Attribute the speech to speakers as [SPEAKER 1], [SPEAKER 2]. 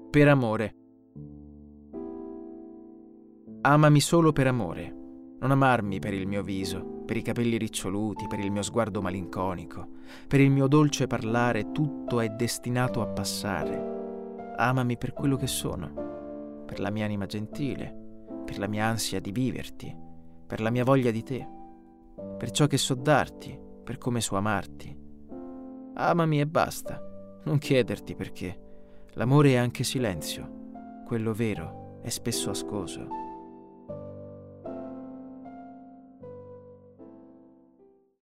[SPEAKER 1] Per amore. Amami solo per amore. Non amarmi per il mio viso, per i capelli riccioluti, per il mio sguardo malinconico, per il mio dolce parlare. Tutto è destinato a passare. Amami per quello che sono, per la mia anima gentile, per la mia ansia di viverti, per la mia voglia di te, per ciò che so darti, per come so amarti. Amami e basta, non chiederti perché. L'amore è anche silenzio, quello vero è spesso ascoso.